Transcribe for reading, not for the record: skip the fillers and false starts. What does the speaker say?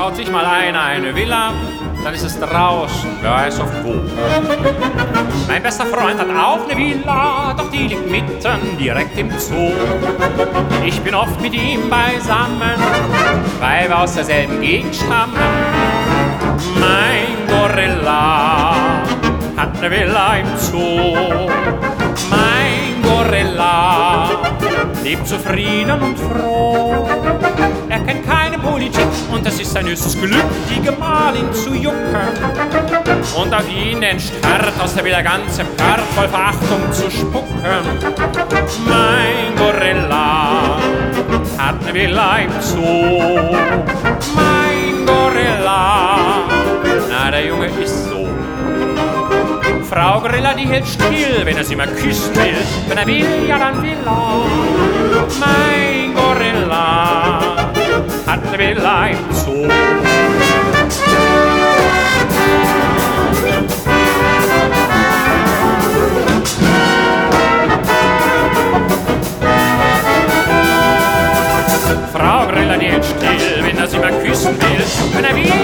baut sich mal eine Villa, dann ist es draußen, wer weiß auf wo. Mein bester Freund hat auch eine Villa, doch die liegt mitten direkt im Zoo. Ich bin oft mit ihm beisammen, weil wir aus derselben Gegend stammen. Mein Gorilla hat eine Villa im Zoo. Mein Gorilla lebt zufrieden und froh. Er kennt keine Politik und es ist sein höchstes Glück, die Gemahlin zu jucken. Und auf ihn den Start aus der Villa ganze Part voll Verachtung zu spucken. Mein Gorilla hat eine Villa im Zoo. Mein Gorilla, na der Junge ist so. Frau Gorilla, die hält still, wenn er sie mal küssen will. Wenn er will, ja dann will er. Mein Gorilla hat eine Villa im Zoo. Frau Gorilla, die hält still, wenn er sie mal küssen will. Wenn er will,